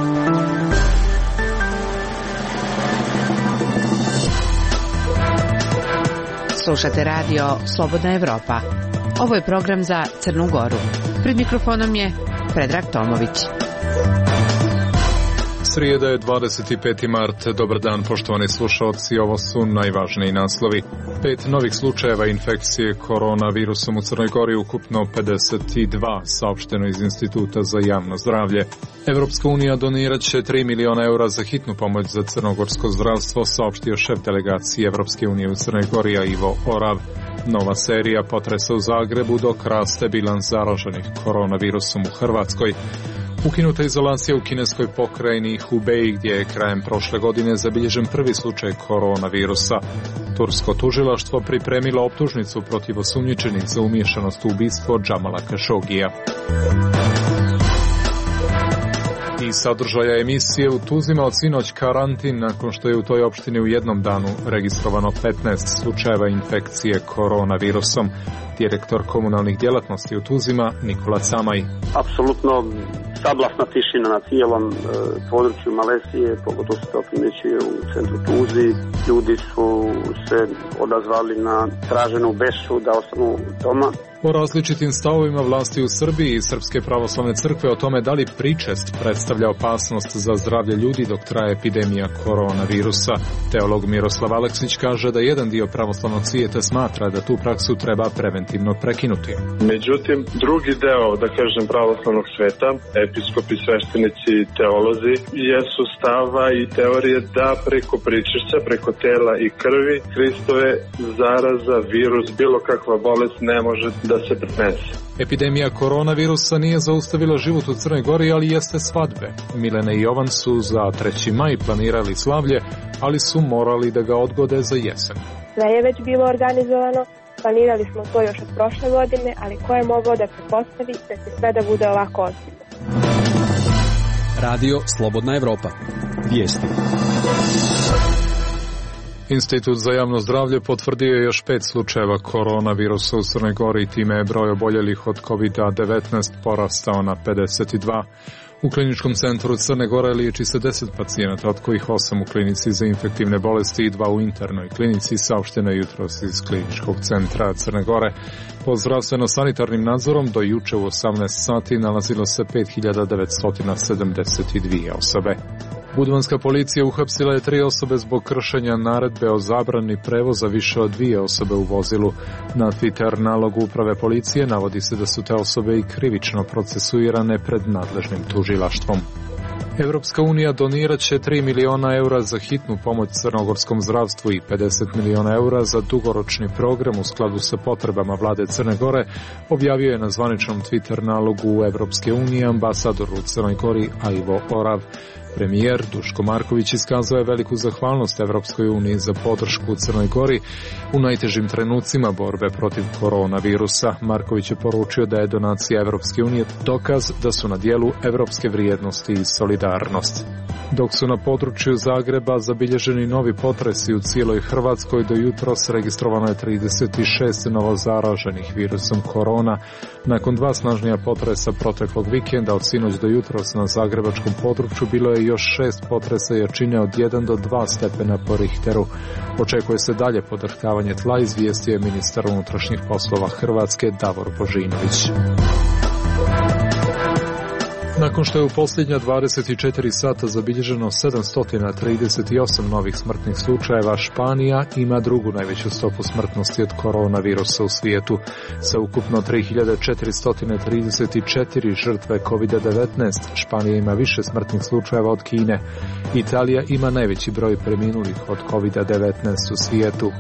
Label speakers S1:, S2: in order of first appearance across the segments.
S1: Slušate radio Slobodna Evropa. Ovo je program za Crnu Goru. Pred mikrofonom je Predrag Tomović.
S2: Srijeda je 25. mart. Dobar dan, poštovani slušalci. Ovo su najvažniji naslovi. 5 novih slučajeva infekcije koronavirusom u Crnoj Gori, ukupno 52, saopšteno iz Instituta za javno zdravlje. Evropska unija donirat će 3 miliona eura za hitnu pomoć za crnogorsko zdravstvo, saopštio šef delegacije Evropske unije u Crnoj Gori Ivo Orav. Nova serija potresa u Zagrebu, dok raste bilans zaraženih koronavirusom u Hrvatskoj. Ukinuta izolacija u kineskoj pokrajini Hubei, gdje je krajem prošle godine zabilježen prvi slučaj koronavirusa. Tursko tužilaštvo pripremilo optužnicu protiv osumnjičenih za umiješanost u ubistvo Džamala Kašogija. I sadržaja emisije: u Tuzima od sinoć karantin nakon što je u toj opštini u jednom danu registrovano 15 slučajeva infekcije koronavirusom. Direktor komunalnih djelatnosti u Tuzima Nikola Camaj.
S3: Apsolutno sablasna tišina na cijelom području Malezije, pogotovo se to primjećuje u centru Tuzi. Ljudi su se odazvali na traženu besu da ostanu doma.
S2: O različitim stavovima vlasti u Srbiji i Srpske pravoslavne crkve o tome da li pričest predstavlja opasnost za zdravlje ljudi dok traje epidemija koronavirusa. Teolog Miroslav Aleksić kaže da jedan dio pravoslavnog svijeta smatra da tu praksu treba preventivno prekinuti.
S4: Međutim, drugi deo, da kažem, pravoslavnog sveta, episkopi, sveštenici, teolozi, jesu stava i teorije da preko pričešća, preko tela i krvi, Hristove zaraza, virus, bilo kakva bolest ne može da se prenese.
S2: Epidemija koronavirusa nije zaustavila život u Crnoj Gori, ali jeste svadbe. Milena i Jovan su za 3. maj planirali slavlje, ali su morali da ga odgode za jesen.
S5: Sve je već bilo organizovano, planirali smo to još od prošle godine, ali ko je mogao da pretpostavi da će sve da bude ovako ozbiljno.
S6: Radio Slobodna Evropa. Vijesti.
S2: Institut za javno zdravlje potvrdio je još 5 slučajeva koronavirusa u Crnoj Gori, time je broj oboljelih od COVID-19 porastao na 52. U kliničkom centru Crne Gore liječi se 10 pacijenata, od kojih 8 u klinici za infektivne bolesti i 2 u internoj klinici, saopšteno je jutros iz kliničkog centra Crne Gore. Pod zdravstveno-sanitarnim nadzorom do juče u 18 sati nalazilo se 5972 osobe. Budvanska policija uhapsila je 3 osobe zbog kršenja naredbe o zabrani prevoza više od 2 osobe u vozilu. Na Twitter nalogu uprave policije navodi se da su te osobe i krivično procesuirane pred nadležnim tužilaštvom. Evropska unija donirat će 3 miliona eura za hitnu pomoć crnogorskom zdravstvu i 50 miliona eura za dugoročni program u skladu sa potrebama vlade Crne Gore, objavio je na zvaničnom Twitter nalogu Evropske unije ambasador u Crnoj Gori Ivo Orav. Premijer Duško Marković iskazao je veliku zahvalnost Evropskoj uniji za podršku u Crnoj Gori u najtežim trenucima borbe protiv koronavirusa. Marković je poručio da je donacija Evropske unije dokaz da su na dijelu evropske vrijednosti i solidarnost. Dok su na području Zagreba zabilježeni novi potresi u cijeloj Hrvatskoj, do jutros registrovano je 36 novozaraženih virusom korona. Nakon 2 snažnija potresa proteklog vikenda, od sinoć do jutros na zagrebačkom području bilo je još 6 potresa jačine od 1 do 2 stepena po Richteru. Očekuje se dalje podrhtavanje tla, izvijestio je ministar unutrašnjih poslova Hrvatske Davor Božinović. Nakon što je u posljednja 24 sata zabilježeno 738 novih smrtnih slučajeva, Španija ima drugu najveću stopu smrtnosti od koronavirusa u svijetu. Sa ukupno 3434 žrtve COVID-19, Španija ima više smrtnih slučajeva od Kine. Italija ima najveći broj preminulih od COVID-19 u svijetu,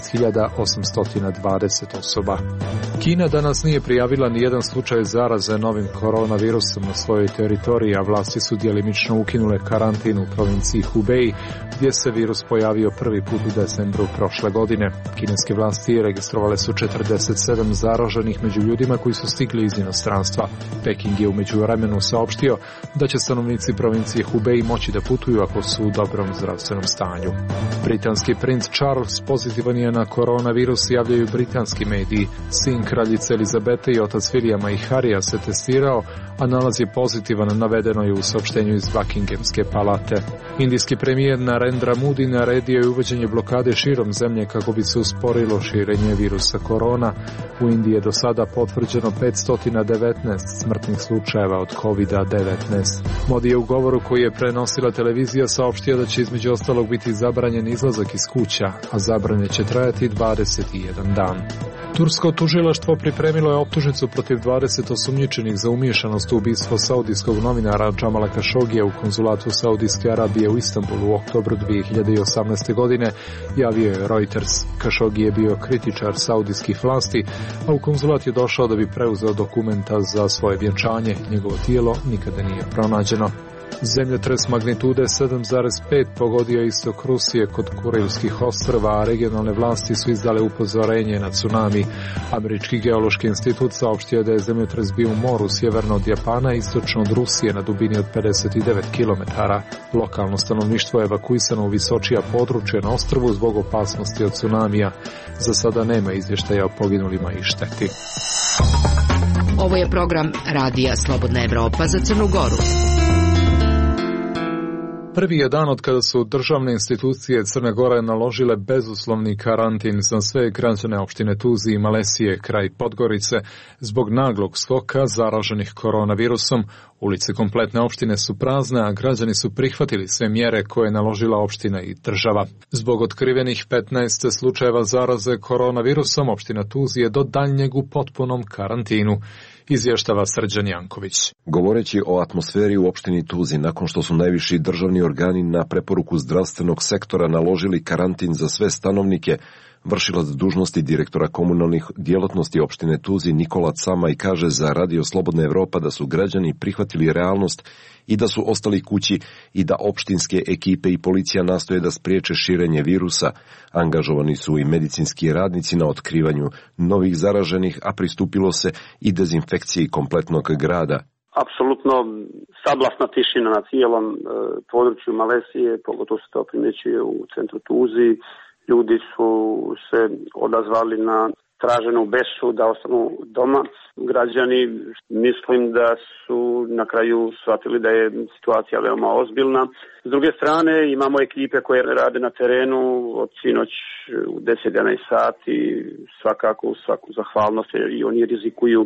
S2: 6820 osoba. Kina danas nije prijavila ni jedan slučaj zaraze novim koronavirusom na svojoj teritoriji, a vlasti su djelimično ukinule karantin u provinciji Hubei, gdje se virus pojavio prvi put u decembru prošle godine. Kineske vlasti registrovale su 47 zaraženih među ljudima koji su stigli iz inostranstva. Peking je u međuvremenu saopštio da će stanovnici provincije Hubei moći da putuju ako su u dobrom zdravstvenom stanju. Britanski princ Charles pozitivan je na koronavirus, javljaju britanski mediji. Sin kraljice Elizabete i otac Williama i Harrya se testirao, a nalaz je pozitivan, navedeno je u saopštenju iz Buckinghamske palate. Indijski premijer Narendra Modi naredio je uvođenje blokade širom zemlje kako bi se usporilo širenje virusa korona. U Indiji je do sada potvrđeno 519 smrtnih slučajeva od COVID-19. Modi je u govoru koji je prenosila televizija saopštio da će između ostalog biti zabranjen izlazak iz kuća, a zabrane će trajati 21 dan. Tursko tužilaštvo pripremilo je optužnicu protiv 20 osumnjičenih za umiješanost u ubistvo saudijskog novinara Džamala Kašogija u konzulatu Saudijske Arabije u Istanbulu u oktobru 2018. godine, javio je Reuters. Kašogi je bio kritičar saudijskih vlasti, a u konzulat je došao da bi preuzeo dokumenta za svoje vjenčanje. Njegovo tijelo nikada nije pronađeno. Zemljotres magnitude 7,5 pogodio istok Rusije kod Kurilskih ostrva, a regionalne vlasti su izdale upozorenje na tsunami. Američki geološki institut saopštio da je zemljotres bio u moru sjeverno od Japana i istočno od Rusije na dubini od 59 km. Lokalno stanovništvo je evakuisano u visočija područja na ostrvu zbog opasnosti od tsunamija. Za sada nema izvještaja o poginulima i šteti.
S1: Ovo je program Radija Slobodna Evropa za Crnu Goru.
S2: Prvi je dan od kada su državne institucije Crne Gore naložile bezuslovni karantin za sve građane opštine Tuzi i Malesije kraj Podgorice zbog naglog skoka zaraženih koronavirusom. Ulice kompletne opštine su prazne, a građani su prihvatili sve mjere koje je naložila opština i država. Zbog otkrivenih 15 slučajeva zaraze koronavirusom, opština Tuzi je do daljnjeg u potpunom karantinu. Izvještava Srđan Janković.
S7: Govoreći o atmosferi u opštini Tuzi, nakon što su najviši državni organi na preporuku zdravstvenog sektora naložili karantin za sve stanovnike, vršilac dužnosti direktora komunalnih djelatnosti opštine Tuzi Nikola Camaj kaže za Radio Slobodna Evropa da su građani prihvatili realnost i da su ostali kući i da opštinske ekipe i policija nastoje da spriječe širenje virusa. Angažovani su i medicinski radnici na otkrivanju novih zaraženih, a pristupilo se i dezinfekciji kompletnog grada.
S3: Apsolutno sablasna tišina na cijelom području Malesije, pogotovo se to primjećuje u centru Tuzi. Ljudi su se odazvali na traženu besu da ostanu doma. Građani mislim da su na kraju shvatili da je situacija veoma ozbiljna. S druge strane imamo ekipe koje rade na terenu od sinoć u 10-11 sati, svakako svaku zahvalnost jer i oni rizikuju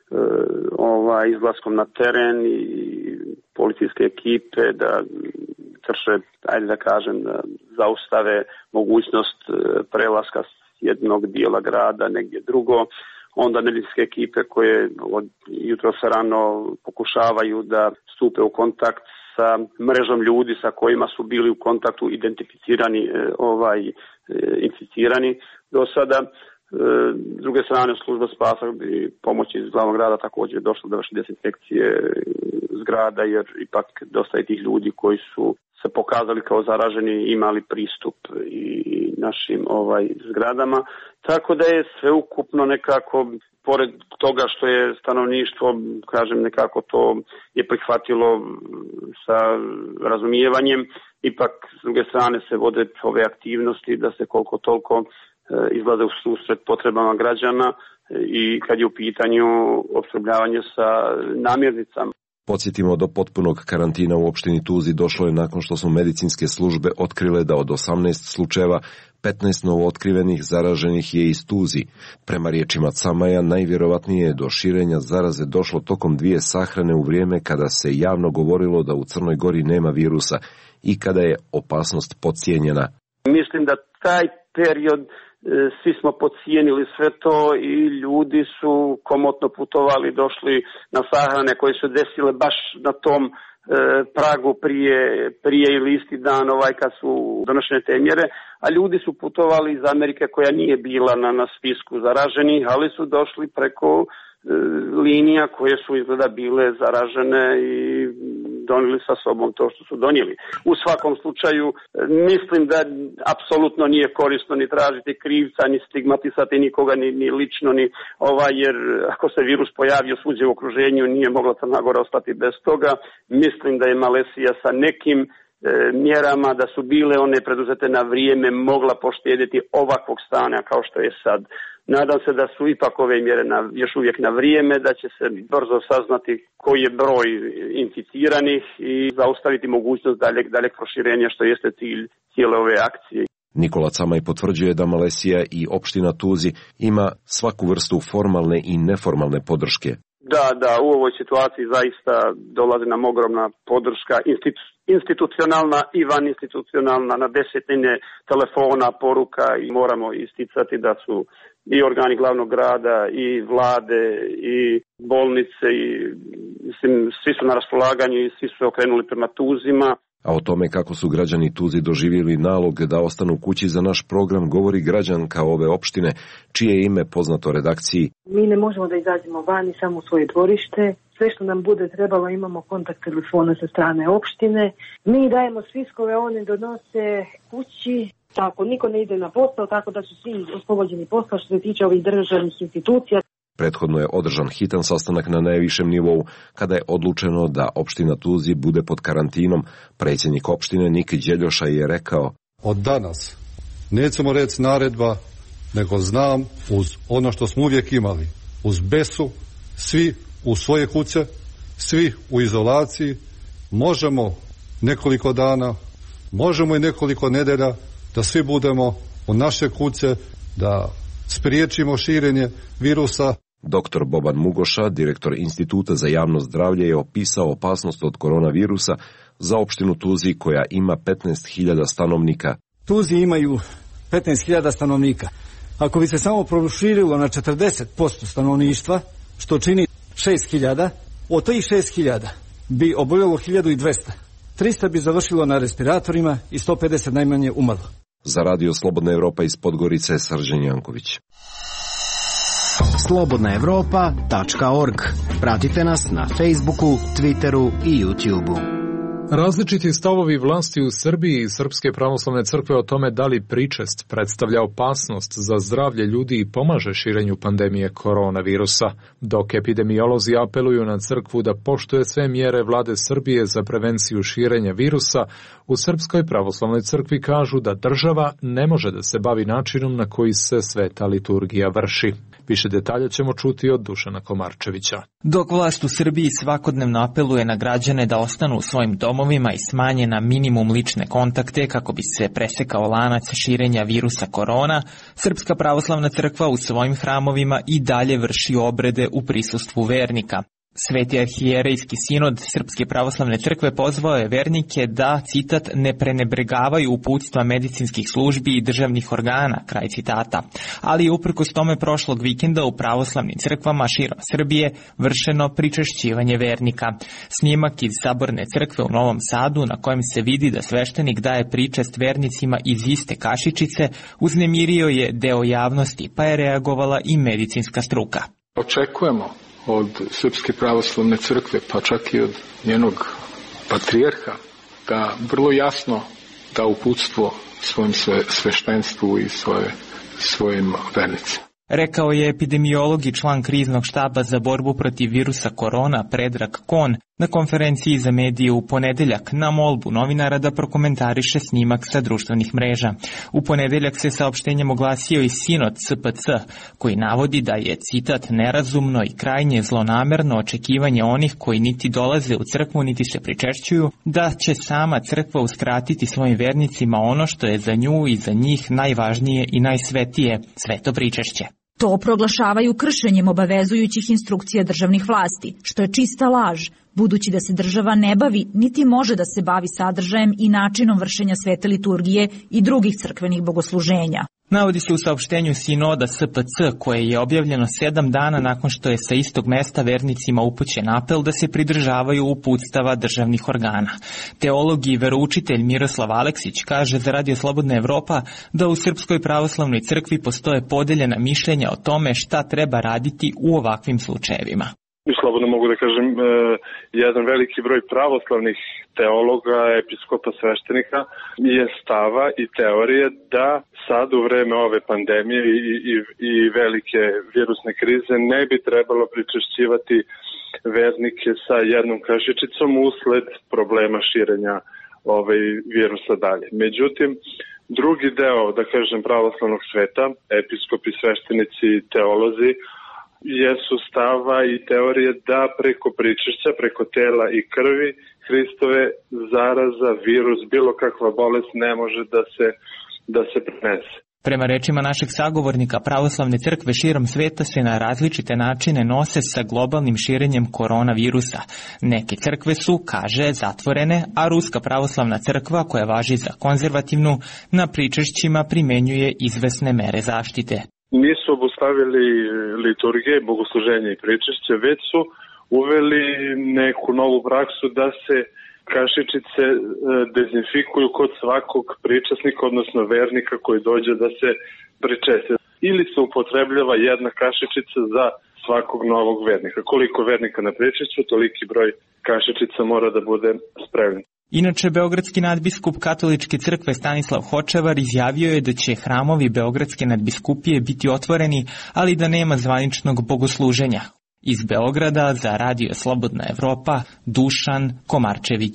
S3: izlaskom na teren i policijske ekipe da krše, ajde da kažem, da zaustave mogućnost prelaska s jednog dijela grada negdje drugo. Onda medicinske ekipe koje od jutros rano pokušavaju da stupe u kontakt sa mrežom ljudi sa kojima su bili u kontaktu identificirani, inficirani do sada. S druge strane, služba spasa i pomoći iz glavnog grada također je došlo do vrši dezinfekcije zgrada, jer ipak dosta je tih ljudi koji su se pokazali kao zaraženi imali pristup i našim zgradama. Tako da je sveukupno nekako, pored toga što je stanovništvo, kažem, nekako to je prihvatilo sa razumijevanjem, ipak s druge strane se vode ove aktivnosti da se koliko toliko izlaze u susret potrebama građana i kad je u pitanju opskrbljavanje sa namirnicama.
S7: Podsjetimo, do potpunog karantina u opštini Tuzi došlo je nakon što su medicinske službe otkrile da od 18 slučajeva 15 novootkrivenih zaraženih je iz Tuzi. Prema riječima Camaja, najvjerovatnije je do širenja zaraze došlo tokom 2 sahrane u vrijeme kada se javno govorilo da u Crnoj Gori nema virusa i kada je opasnost podcijenjena.
S3: Mislim da taj period svi smo podcijenili sve to i ljudi su komotno putovali, došli na sahrane koje su desile baš na tom pragu prije ili isti dan kad su donošene te mjere, a ljudi su putovali iz Amerike koja nije bila na spisku zaraženih, ali su došli preko linija koje su izgleda bile zaražene i donijeli sa sobom to što su donijeli. U svakom slučaju mislim da apsolutno nije korisno ni tražiti krivca, ni stigmatisati nikoga, ni lično, ni jer ako se virus pojavio svuđe u okruženju nije mogla Crna Gora ostati bez toga. Mislim da je Malesija sa nekim mjerama da su bile one preduzete na vrijeme mogla poštedjeti ovakvog stanja kao što je sad. Nadam se da su ipak ove mjere još uvijek na vrijeme, da će se brzo saznati koji je broj inficiranih i zaustaviti mogućnost daljeg proširenja, što jeste cilj cijele ove akcije.
S7: Nikola Camaj potvrđuje da Malesija i opština Tuzi ima svaku vrstu formalne i neformalne podrške.
S3: Da, u ovoj situaciji zaista dolazi nam ogromna podrška institucionalna i vaninstitucionalna, na desetine telefona, poruka, i moramo isticati da su i organi glavnog grada i vlade i bolnice i svi su na raspolaganju i svi su okrenuli prema Tuzima.
S7: A o tome kako su građani Tuzi doživjeli nalog da ostanu kući za naš program govori građanka ove opštine, čije je ime poznato redakciji.
S8: Mi ne možemo da izađemo vani, samo u svoje dvorište. Sve što nam bude trebalo, imamo kontakt telefona sa strane opštine. Mi dajemo spiskove, oni donose kući. Tako, niko ne ide na posao, tako da su svi oslobođeni posla što se tiče ovih državnih institucija.
S7: Prethodno je održan hitan sastanak na najvišem nivou, kada je odlučeno da opština Tuzi bude pod karantinom. Predsjednik opštine Nik Đeljoša je rekao:
S9: od danas nećemo reći naredba, nego znam, uz ono što smo uvijek imali, uz besu, svi u svoje kuće, svi u izolaciji, možemo nekoliko dana, možemo i nekoliko nedelja da svi budemo u naše kuće, da spriječimo širenje virusa.
S7: Dr. Boban Mugoša, direktor Instituta za javno zdravlje, je opisao opasnost od koronavirusa za opštinu Tuzi koja ima 15.000 stanovnika.
S10: Tuzi imaju 15.000 stanovnika. Ako bi se samo proširilo na 40% stanovništva, što čini 6.000, od tih 6.000 bi oboljelo 1.200. 300 bi završilo na respiratorima i 150 najmanje umrlo.
S7: Za Radio Slobodna Evropa iz Podgorice, Srđan Janković.
S11: slobodnaevropa.org. Pratite nas na Facebooku, Twitteru i YouTubeu.
S2: Različiti stavovi vlasti u Srbiji i Srpske pravoslavne crkve o tome da li pričest predstavlja opasnost za zdravlje ljudi i pomaže širenju pandemije koronavirusa, dok epidemiolozi apeluju na crkvu da poštuje sve mjere vlade Srbije za prevenciju širenja virusa, u Srpskoj pravoslavnoj crkvi kažu da država ne može da se bavi načinom na koji se sveta liturgija vrši. Više detalja ćemo čuti od Dušana Komarčevića.
S12: Dok vlast u Srbiji svakodnevno apeluje na građane da ostanu u svojim domovima i smanje na minimum lične kontakte kako bi se presekao lanac širenja virusa korona, Srpska pravoslavna crkva u svojim hramovima i dalje vrši obrede u prisustvu vernika. Sveti arhijerejski sinod Srpske pravoslavne crkve pozvao je vernike da, citat, ne prenebregavaju uputstva medicinskih službi i državnih organa, kraj citata. Ali je uprkos tome prošlog vikenda u pravoslavnim crkvama širom Srbije vršeno pričešćivanje vernika. Snimak iz Saborne crkve u Novom Sadu, na kojem se vidi da sveštenik daje pričest vernicima iz iste kašičice, uznemirio je deo javnosti, pa je reagovala i medicinska struka.
S13: Očekujemo od Srpske pravoslavne crkve, pa čak i od njenog patrijarha, da vrlo jasno da uputstvo svojim sveštenstvu i svojim vernicima.
S12: Rekao je epidemiolog i član kriznog štaba za borbu protiv virusa korona Predrag Kon na konferenciji za medije u ponedeljak na molbu novinara da prokomentariše snimak sa društvenih mreža. U ponedeljak se saopštenjem oglasio i sinod SPC, koji navodi da je, citat, nerazumno i krajnje zlonamerno očekivanje onih koji niti dolaze u crkvu niti se pričešćuju, da će sama crkva uskratiti svojim vernicima ono što je za nju i za njih najvažnije i najsvetije, sveto pričešće.
S14: To proglašavaju kršenjem obavezujućih instrukcija državnih vlasti, što je čista laž, budući da se država ne bavi niti može da se bavi sadržajem i načinom vršenja svete liturgije i drugih crkvenih bogosluženja.
S12: Navodi se u saopštenju sinoda SPC, koje je objavljeno 7 dana nakon što je sa istog mesta vernicima upućen apel da se pridržavaju uputstava državnih organa. Teolog i veroučitelj Miroslav Aleksić kaže za Radio Slobodna Evropa da u Srpskoj pravoslavnoj crkvi postoje podeljena mišljenja o tome šta treba raditi u ovakvim slučajevima.
S4: Slobodno mogu da kažem, jedan veliki broj pravoslavnih teologa, episkopa, sveštenika je stava i teorije da sad u vreme ove pandemije i velike virusne krize ne bi trebalo pričešćivati vernike sa jednom kašičicom usled problema širenja virusa dalje. Međutim, Drugi deo, da kažem, pravoslavnog sveta, episkopi, sveštenici, teolozi, jesu stava i teorije da preko pričešća, preko tela i krvi Hristove zaraza, virus, bilo kakva bolest ne može da se prenese.
S12: Prema rečima našeg sagovornika, pravoslavne crkve širom sveta se na različite načine nose sa globalnim širenjem koronavirusa. Neke crkve su, kaže, zatvorene, a Ruska pravoslavna crkva, koja važi za konzervativnu, na pričešćima primenjuje izvesne mere zaštite.
S4: Nisu obustavili liturgije, bogosluženje i pričešće, već su uveli neku novu praksu da se kašičice dezinfikuju kod svakog pričasnika, odnosno vernika koji dođe da se pričesti. Ili se upotrebljava jedna kašičica za svakog novog vernika. Koliko vernika na pričešću, toliki broj kašičica mora da bude spremljen.
S12: Inače, beogradski nadbiskup katoličke crkve Stanislav Hočevar izjavio je da će hramovi beogradske nadbiskupije biti otvoreni, ali da nema zvaničnog bogosluženja. Iz Beograda za Radio Slobodna Evropa, Dušan Komarčević.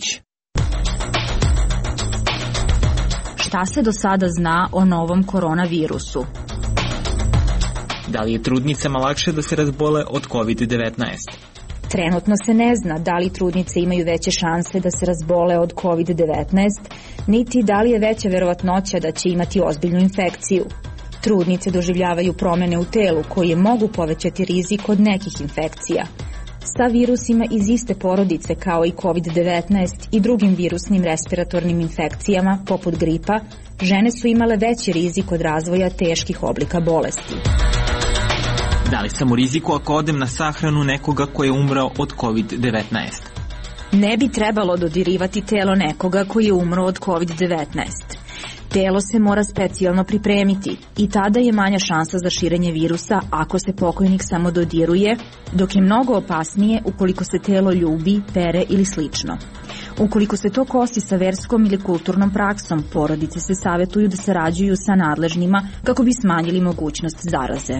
S14: Šta se do sada zna o novom koronavirusu?
S12: Da li je trudnicama lakše da se razbole od COVID-19?
S14: Trenutno se ne zna da li trudnice imaju veće šanse da se razbole od COVID-19, niti da li je veća verovatnoća da će imati ozbiljnu infekciju. Trudnice doživljavaju promene u telu koje mogu povećati rizik od nekih infekcija. Sa virusima iz iste porodice kao i COVID-19 i drugim virusnim respiratornim infekcijama poput gripa, žene su imale veći rizik od razvoja teških oblika bolesti.
S12: Da li sam u riziku ako odem na sahranu nekoga ko je umrao od COVID-19?
S14: Ne bi trebalo dodirivati telo nekoga koji je umro od COVID-19. Telo se mora specijalno pripremiti i tada je manja šansa za širenje virusa ako se pokojnik samo dodiruje, dok je mnogo opasnije ukoliko se telo ljubi, pere ili slično. Ukoliko se to kosi sa verskom ili kulturnom praksom, porodice se savetuju da sarađuju sa nadležnima kako bi smanjili mogućnost zaraze.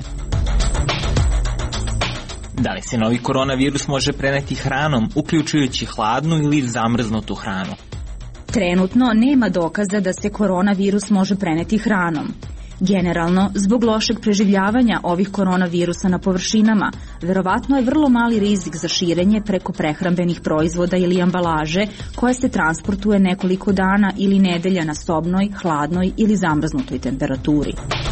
S12: Da li se novi koronavirus može preneti hranom, uključujući hladnu ili zamrznutu hranu?
S14: Trenutno nema dokaza da se koronavirus može preneti hranom. Generalno, zbog lošeg preživljavanja ovih koronavirusa na površinama, verovatno je vrlo mali rizik za širenje preko prehrambenih proizvoda ili ambalaže koja se transportuje nekoliko dana ili nedelja na sobnoj, hladnoj ili zamrznutoj temperaturi.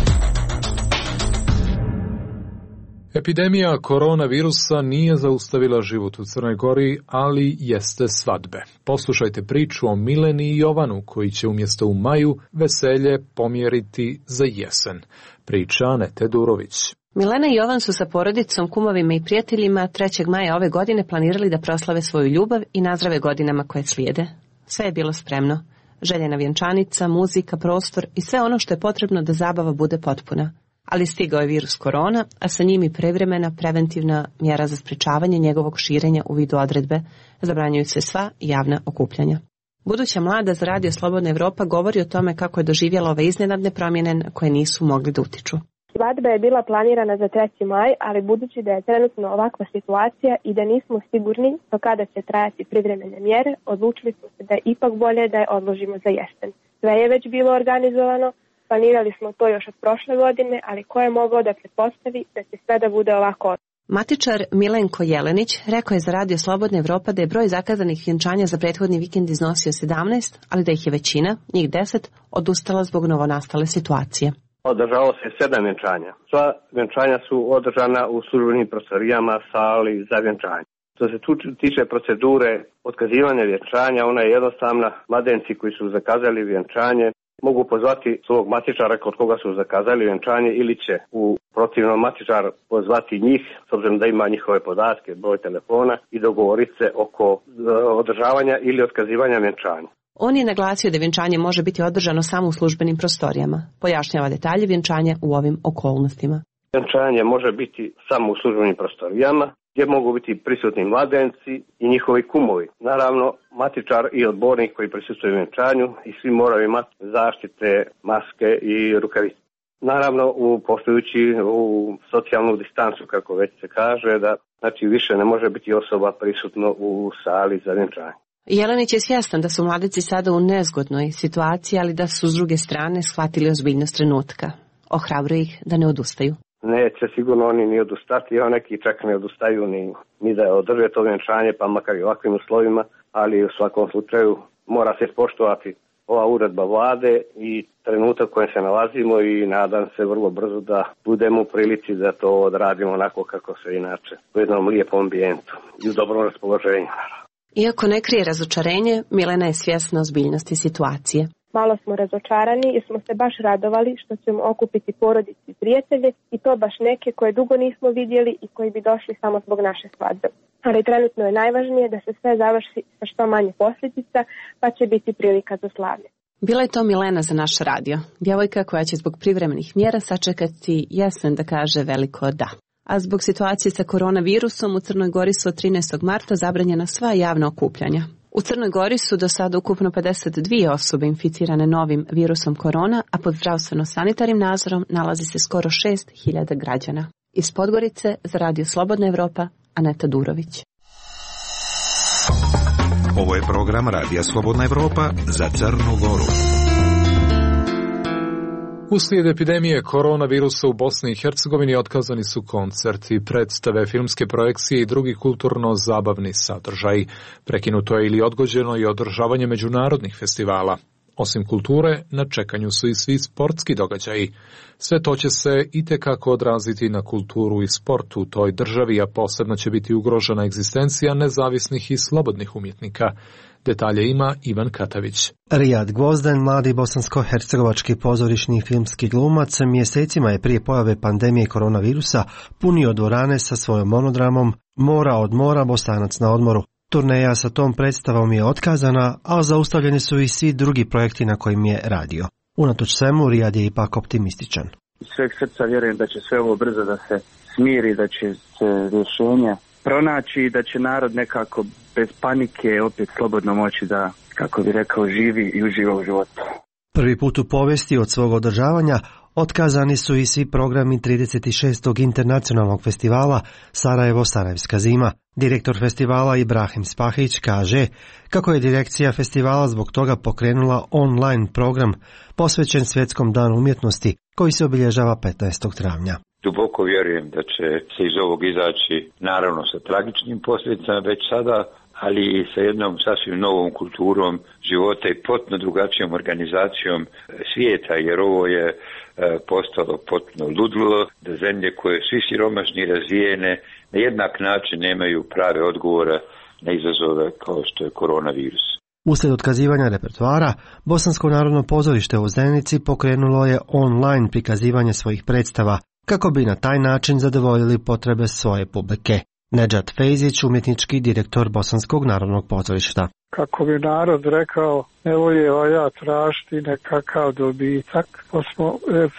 S2: Epidemija koronavirusa nije zaustavila život u Crnoj Gori, ali jeste svadbe. Poslušajte priču o Mileni i Jovanu, koji će umjesto u maju veselje pomjeriti za jesen. Priča Anete Durović.
S15: Milena i Jovan su sa porodicom, kumovima i prijateljima 3. maja ove godine planirali da proslave svoju ljubav i nazdrave godinama koje slijede. Sve je bilo spremno. Željena vjenčanica, muzika, prostor i sve ono što je potrebno da zabava bude potpuna. Ali stigao je virus korona, a sa njim i privremena preventivna mjera za sprečavanje njegovog širenja u vidu odredbe. Zabranjuju se sva javna okupljanja. Buduća mlada za Radio Slobodna Evropa govori o tome kako je doživjela ove iznenadne promjene na koje nisu mogli da utiču.
S5: Svadba je bila planirana za 3. maj, ali budući da je trenutno ovakva situacija i da nismo sigurni do kada će trajati privremene mjere, odlučili smo se da je ipak bolje da je odložimo za jesen. Sve je već bilo organizovano. Planirali smo to još od prošle godine, ali ko je mogao da pretpostavi da će sve da bude ovako?
S15: Matičar Milenko Jelenić rekao je za Radio Slobodna Evropa da je broj zakazanih vjenčanja za prethodni vikend iznosio 17, ali da ih je većina, njih 10, odustala zbog novonastale situacije.
S16: Održalo se 7 vjenčanja. Sva vjenčanja su održana u službenim prostorijama, sali za vjenčanje. Što se tiče procedure otkazivanja vjenčanja, ona je jednostavna. Mladenci koji su zakazali vjenčanje mogu pozvati svog matičara kod koga su zakazali vjenčanje ili će u protivnom matičar pozvati njih, s obzirom da ima njihove podatke, broj telefona i dogovoriti se oko održavanja ili otkazivanja vjenčanja.
S15: On je naglasio da vjenčanje može biti održano samo u službenim prostorijama. Pojašnjava detalje vjenčanja u ovim okolnostima.
S16: Vjenčanje može biti samo u službenim prostorijama, gdje mogu biti prisutni mladenci i njihovi kumovi. Naravno, matičar i odbornik koji prisustuju vjenčanju i svi moraju imati zaštite, maske i rukavice. Naravno, poštujući u socijalnu distancu, kako već se kaže, da znači više ne može biti osoba prisutno u sali za vjenčanje.
S15: Jelenić je svjestan da su mladici sada u nezgodnoj situaciji, ali da su s druge strane shvatili ozbiljnost trenutka. Ohrabruje ih da ne odustaju.
S16: Neće sigurno oni ni odustati, a neki čak ne odustaju ni da održe to vjenčanje, pa makar i ovakvim uslovima, ali u svakom slučaju mora se poštovati ova uredba vlade i trenutak u kojem se nalazimo i nadam se vrlo brzo da budemo u prilici da to odradimo onako kako se inače, u jednom lijepom ambijentu i u dobrom raspoloženju.
S15: Iako ne krije razočarenje, Milena je svjesna ozbiljnosti situacije.
S5: Malo smo razočarani jer smo se baš radovali što ćemo okupiti porodice i prijatelje i to baš neke koje dugo nismo vidjeli i koji bi došli samo zbog naše svadbe. Ali trenutno je najvažnije da se sve završi sa što manje posljedica, pa će biti prilika za slavlje.
S15: Bila je to Milena za naš radio, djevojka koja će zbog privremenih mjera sačekati jesen da kaže veliko da. A zbog situacije sa koronavirusom u Crnoj Gori su od 13. marta zabranjena sva javna okupljanja. U Crnoj Gori su do sada ukupno 52 osobe inficirane novim virusom korona, a pod zdravstveno-sanitarnim nadzorom nalazi se skoro 6.000 građana. Iz Podgorice za Radio Slobodna Evropa, Aneta Durović.
S17: Ovo je program Radija Slobodna Evropa za Crnu Goru.
S2: Uslijed epidemije koronavirusa u Bosni i Hercegovini otkazani su koncerti, predstave, filmske projekcije i drugi kulturno-zabavni sadržaji. Prekinuto je ili odgođeno i održavanje međunarodnih festivala. Osim kulture, na čekanju su i svi sportski događaji. Sve to će se itekako odraziti na kulturu i sport u toj državi, a posebno će biti ugrožena egzistencija nezavisnih i slobodnih umjetnika. Detalje ima Ivan Katavić.
S18: Rijad Gvozden, mladi bosansko-hercegovački pozorišni filmski glumac, mjesecima je prije pojave pandemije koronavirusa punio dvorane sa svojom monodramom Mora od mora, Bosanac na odmoru. Turneja sa tom predstavom je otkazana, a zaustavljeni su i svi drugi projekti na kojim je radio. Unatoč svemu, Rijad je ipak optimističan.
S19: Iz sveg srca vjerujem da će sve ovo brzo da se smiri, da će se rješenje pronaći i da će narod nekako bez panike opet slobodno moći da, kako bi rekao, živi i uživa u životu.
S18: Prvi put u povijesti od svog održavanja otkazani su i svi programi 36. internacionalnog festivala Sarajevo-Sarajevska zima. Direktor festivala Ibrahim Spahić kaže kako je direkcija festivala zbog toga pokrenula online program posvećen Svjetskom danu umjetnosti koji se obilježava 15. travnja.
S20: Duboko vjerujem da će se iz ovog izaći naravno sa tragičnim posljedicama već sada, ali i sa jednom sasvim novom kulturom života i potpuno drugačijom organizacijom svijeta, jer ovo je postalo potpuno ludilo, da zemlje koje svi siromašni i razvijene na jednak način nemaju prave odgovore na izazove kao što je koronavirus.
S18: Uslijed otkazivanja repertoara, Bosansko narodno pozorište u Zenici pokrenulo je online prikazivanje svojih predstava, kako bi na taj način zadovoljili potrebe svoje publike. Nedžad Fejzić, umjetnički direktor Bosanskog narodnog pozorišta.
S21: Kako bi narod rekao, ne voljeva ja tražiti nekakav dobitak, pa smo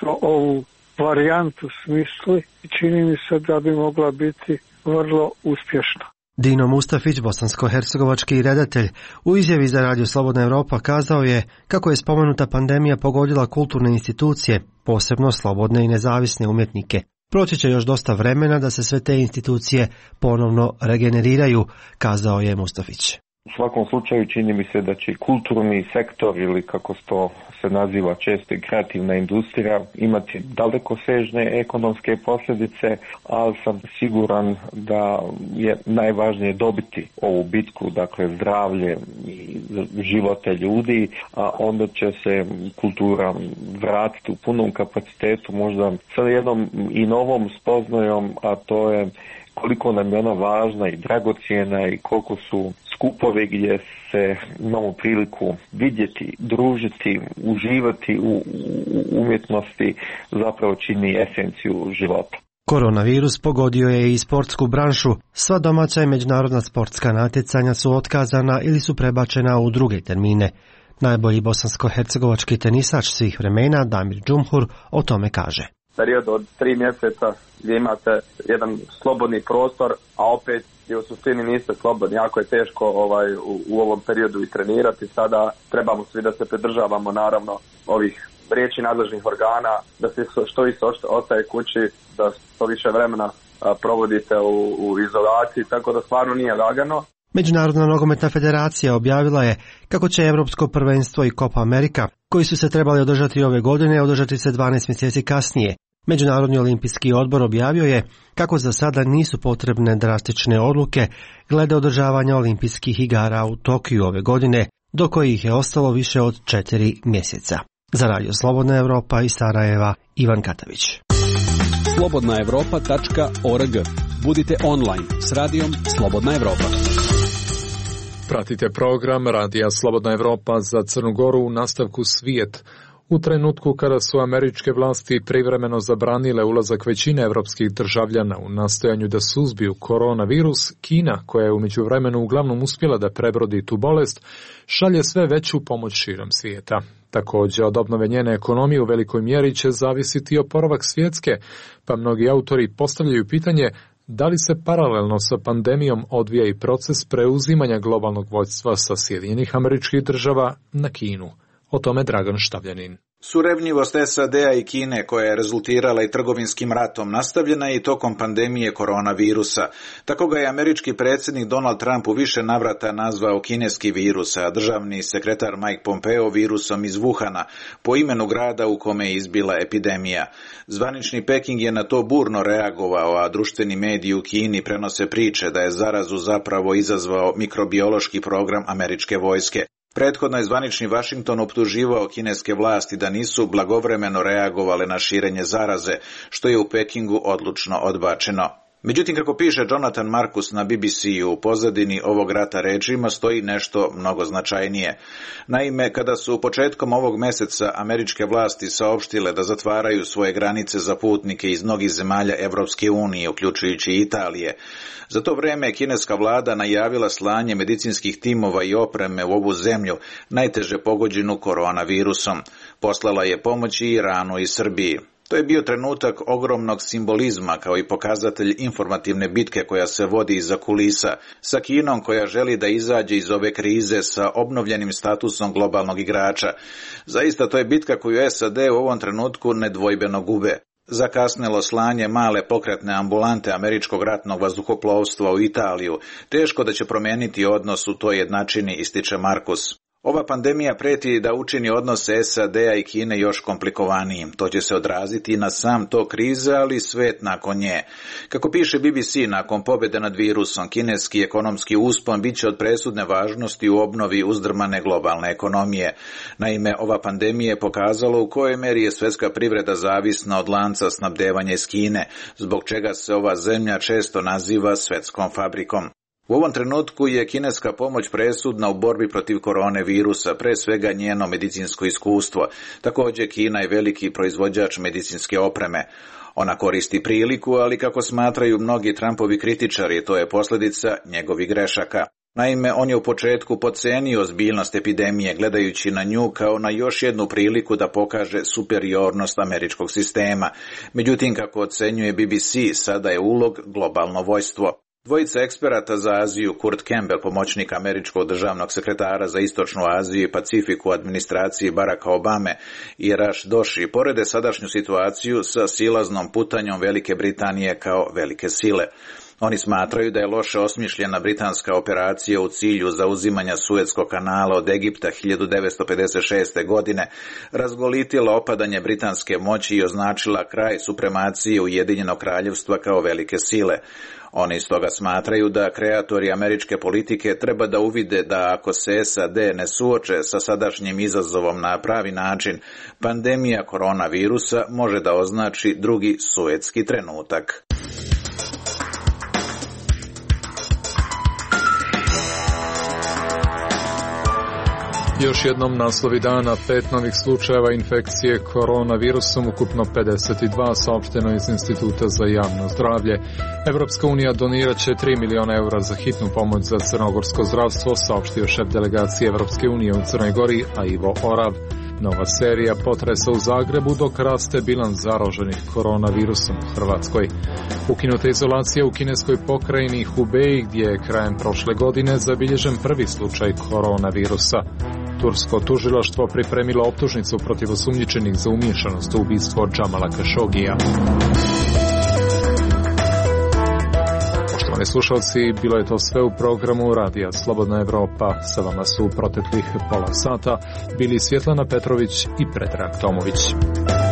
S21: ovu varijantu smislili i čini mi se da bi mogla biti vrlo uspješna.
S18: Dino Mustafić, bosansko-hercegovački redatelj, u izjavi za Radio Slobodna Evropa kazao je kako je spomenuta pandemija pogodila kulturne institucije, posebno slobodne i nezavisne umjetnike. Proći će još dosta vremena da se sve te institucije ponovno regeneriraju, kazao je Mustafić.
S22: U svakom slučaju čini mi se da će kulturni sektor ili kako to se naziva često i kreativna industrija imati dalekosežne ekonomske posljedice, ali sam siguran da je najvažnije dobiti ovu bitku, dakle zdravlje i živote ljudi, a onda će se kultura vratiti u punom kapacitetu, možda sa jednom i novom spoznajom, a to je koliko nam je ona važna i dragocjena i koliko su skupovi gdje se imamo priliku vidjeti, družiti, uživati u umjetnosti zapravo čini esenciju života.
S18: Koronavirus pogodio je i sportsku branšu. Sva domaća i međunarodna sportska natjecanja su otkazana ili su prebačena u druge termine. Najbolji bosansko-hercegovački tenisač svih vremena, Damir Džumhur, o tome kaže.
S23: Period od 3 mjeseca gdje imate jedan slobodni prostor, a opet gdje u suštini niste slobodni. Jako je teško u ovom periodu i trenirati. Sada trebamo svi da se pridržavamo naravno ovih riječi nadležnih organa, da se što više ostaje kući, da što više vremena provodite u izolaciji, tako da stvarno nije lagano.
S18: Međunarodna nogometna federacija objavila je kako će Evropsko prvenstvo i Copa America, koji su se trebali održati ove godine, održati se 12 mjeseci kasnije. Međunarodni olimpijski odbor objavio je kako za sada nisu potrebne drastične odluke glede održavanja olimpijskih igara u Tokiju ove godine, do kojih je ostalo više od 4 mjeseca. Za Radio Slobodna Evropa iz Sarajeva, Ivan Katavić.
S1: slobodnaevropa.org. Budite online s radijom Slobodna Evropa.
S2: Pratite program Radija Slobodna Evropa za Crnu Goru u nastavku Svijet. U trenutku kada su američke vlasti privremeno zabranile ulazak većine evropskih državljana u nastojanju da suzbiju koronavirus, Kina, koja je u međuvremenu uglavnom uspjela da prebrodi tu bolest, šalje sve veću pomoć širom svijeta. Također, od obnove njene ekonomije u velikoj mjeri će zavisiti oporavak svjetske, pa mnogi autori postavljaju pitanje da li se paralelno sa pandemijom odvija i proces preuzimanja globalnog vođstva sa Sjedinjenih Američkih Država na Kinu. O tome Dragan Štavljanin.
S3: Surevnjivost SAD-a i Kine, koja je rezultirala i trgovinskim ratom, nastavljena je i tokom pandemije koronavirusa. Tako ga je američki predsjednik Donald Trump u više navrata nazvao kineski virus, a državni sekretar Mike Pompeo virusom iz Wuhana, po imenu grada u kome je izbila epidemija. Zvanični Peking je na to burno reagovao, a društveni mediji u Kini prenose priče da je zarazu zapravo izazvao mikrobiološki program američke vojske. Prethodno je zvanični Washington optuživao kineske vlasti da nisu blagovremeno reagovale na širenje zaraze, što je u Pekingu odlučno odbačeno. Međutim, kako piše Jonathan Marcus na BBC-u, u pozadini ovog rata rečima stoji nešto mnogo značajnije. Naime, kada su početkom ovog mjeseca američke vlasti saopštile da zatvaraju svoje granice za putnike iz mnogih zemalja Evropske unije, uključujući Italije, za to vrijeme je kineska vlada najavila slanje medicinskih timova i opreme u ovu zemlju, najteže pogođenu koronavirusom. Poslala je pomoć i Iranu i Srbiji. To je bio trenutak ogromnog simbolizma kao i pokazatelj informativne bitke koja se vodi iza kulisa, sa Kinom koja želi da izađe iz ove krize sa obnovljenim statusom globalnog igrača. Zaista to je bitka koju SAD u ovom trenutku nedvojbeno gube. Zakasnelo slanje male pokretne ambulante američkog ratnog vazduhoplovstva u Italiju teško da će promijeniti odnos u toj jednačini, ističe Markus. Ova pandemija preti da učini odnose SAD-a i Kine još komplikovanijim. To će se odraziti na sam tok krize, ali i svet nakon nje. Kako piše BBC, nakon pobjede nad virusom, kineski ekonomski uspon bit će od presudne važnosti u obnovi uzdrmane globalne ekonomije. Naime, ova pandemija je pokazala u kojoj meri je svjetska privreda zavisna od lanca snabdevanja iz Kine, zbog čega se ova zemlja često naziva svjetskom fabrikom. U ovom trenutku je kineska pomoć presudna u borbi protiv koronavirusa, pre svega njeno medicinsko iskustvo. Također Kina je veliki proizvođač medicinske opreme. Ona koristi priliku, ali kako smatraju mnogi Trumpovi kritičari, to je posljedica njegovih grešaka. Naime, on je u početku podcenio ozbiljnost epidemije, gledajući na nju kao na još jednu priliku da pokaže superiornost američkog sistema. Međutim, kako ocenjuje BBC, sada je ulog globalno vojstvo. Dvojica eksperata za Aziju, Kurt Campbell, pomoćnik američkog državnog sekretara za Istočnu Aziju i Pacifiku u administraciji Baracka Obame, i Rash Doshi, porede sadašnju situaciju sa silaznom putanjom Velike Britanije kao velike sile. Oni smatraju da je loše osmišljena britanska operacija u cilju zauzimanja Suetskog kanala od Egipta 1956. godine razgolitila opadanje britanske moći i označila kraj supremacije Ujedinjenog kraljevstva kao velike sile. Oni stoga smatraju da kreatori američke politike treba da uvide da ako se SAD ne suoče sa sadašnjim izazovom na pravi način, pandemija koronavirusa može da označi drugi suetski trenutak.
S2: Još jednom naslovi dana, 5 novih slučajeva infekcije koronavirusom, ukupno 52, saopšteno iz Instituta za javno zdravlje. Evropska unija donirat će 3 miliona eura za hitnu pomoć za crnogorsko zdravstvo, saopštio šef delegacije Evropske unije u Crnoj Gori, a Ivo Orav. Nova serija potresa u Zagrebu, dok raste bilans zaraženih koronavirusom u Hrvatskoj. Ukinuta izolacija u kineskoj pokrajini Hubei, gdje je krajem prošle godine zabilježen prvi slučaj koronavirusa. Tursko tužilaštvo pripremilo optužnicu protiv osumnjičenih za umiješanost u ubistvo Džamala Kašogija. Dragi slušalci, bilo je to sve u programu Radija Slobodna Evropa. Sa vama su u proteklih pola sata bili Svjetlana Petrović i Predrag Tomović.